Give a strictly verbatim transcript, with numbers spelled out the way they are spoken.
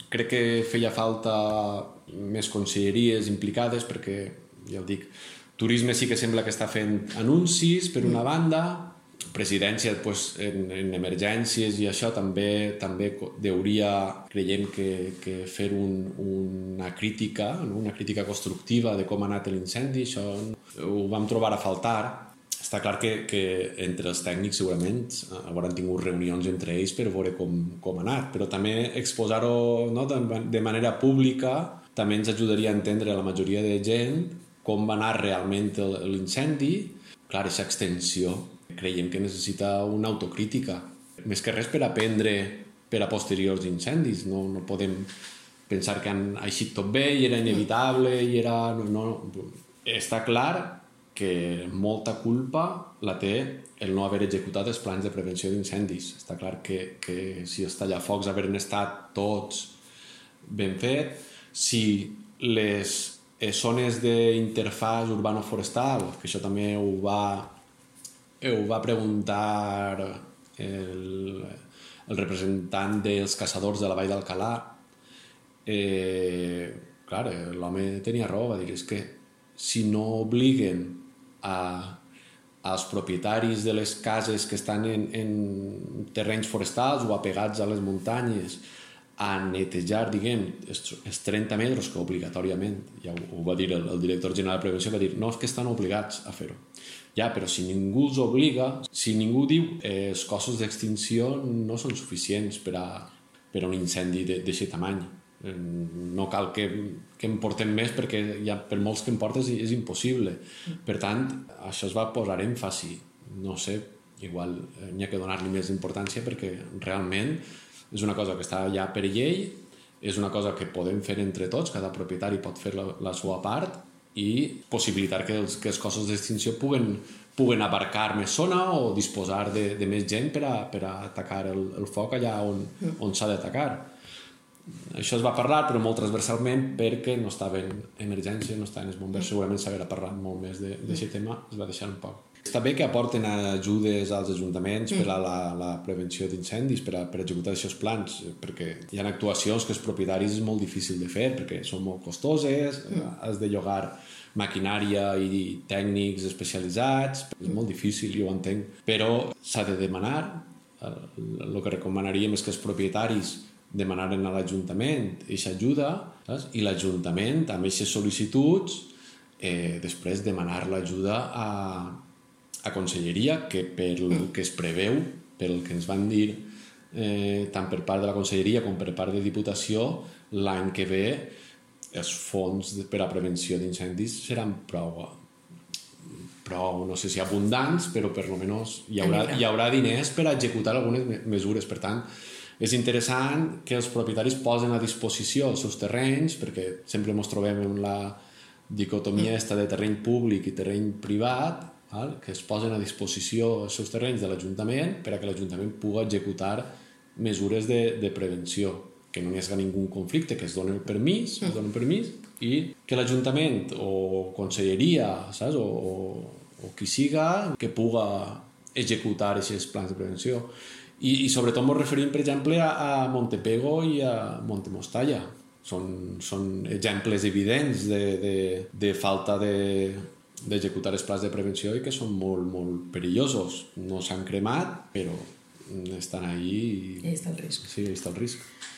crec que feia falta més conselleries implicades perquè, ja ho dic, turisme sí que sembla que està fent anuncis per una banda, presidència pues, en, en emergències i això també també hauria, creiem que, que fer un, una crítica, una crítica constructiva de com ha anat l'incendi, això ho vam trobar a faltar. Està clar que, que entre els tècnics segurament hauran tingut reunions entre ells per veure com, com ha anat, però també exposar-ho, no, de, de manera pública també ens ajudaria a entendre a la majoria de gent com va anar realment l'incendi. Clar, aquesta extensió creiem que necessita una autocrítica, més que res per aprendre per a posteriors incendis. No, no podem pensar que han eixit tot bé i era inevitable i era... No, no. Està clar que molta culpa la té el no haver executat els plans de prevenció d'incendis. Està clar que, que si els tallafocs haveren estat tots ben fet, si les zones d'interfàs urbano-forestal, que això també ho va, ho va preguntar el, el representant dels caçadors de la Vall d'Alcalà, eh, clar, l'home tenia raó, va dir, és que si no obliguen a, als propietaris de les cases que estan en, en terrenys forestals o apegats a les muntanyes a netejar, diguem, els trenta metres, que obligatoriament, ja ho, ho va dir el, el director general de prevenció, va dir, no, és que estan obligats a fer-ho. Ja, però si ningú els obliga, si ningú diu, eh, els costos d'extinció no són suficients per a, per a un incendi d'aquest tamany. No cal que, que en portem més perquè ja, per molts que en portes és impossible. Per tant, això es va posar èmfasi. No sé, igual n'hi ha que donar-li més importància perquè realment és una cosa que està ja per llei, és una cosa que podem fer entre tots, cada propietari pot fer la, la seva part i possibilitar que els, que els cossos d'extinció puguen, puguen abarcar més zona o disposar de, de més gent per a, per a atacar el, el foc allà on, on s'ha d'atacar. Això es va parlar, però molt transversalment, perquè no estava en emergència, no estaven els bombers, segurament s'haguera parlat molt més d'aquest tema, es va deixar un poc. Està bé que aporten ajudes als ajuntaments per a la, la prevenció d'incendis, per a, per executar aquests plans, perquè hi ha actuacions que els propietaris és molt difícil de fer, perquè són molt costoses, has de llogar maquinària i tècnics especialitzats, és molt difícil, jo ho entenc, però s'ha de demanar. El que recomanaríem és que els propietaris demanaren a l'Ajuntament aquesta ajuda, saps? I l'Ajuntament, amb aquestes sol·licituds, eh, després demanar l'ajuda a, a Conselleria, que per el que es preveu, per el que ens van dir, eh, tant per part de la Conselleria com per part de Diputació, l'any que ve els fons per a prevenció d'incendis seran prou, prou, no sé si abundants, però per almenys hi haurà, hi haurà diners per a executar algunes mesures. Per tant, és interessant que els propietaris posen a disposició els seus terrenys, perquè sempre ens trobem en la dicotomia esta de terreny públic i terreny privat, val? Que es posen a disposició els seus terrenys de l'Ajuntament per a que l'Ajuntament pugui executar mesures de, de prevenció, que no hi hagi ningú conflicte, que es doni el permís, es doni el permís i que l'Ajuntament o Conselleria, saps? O, o, o qui siga, que pugui executar aquests plans de prevenció. I, i sobretot ens referim, per exemple, a, a Montepego i a Montemostalla. Són, són exemples evidents de, de, de falta de, d'executar els plans de prevenció i que són molt, molt perillosos. No s'han cremat, però estan ahí. I ahí està el risc. Sí, ahí està el risc.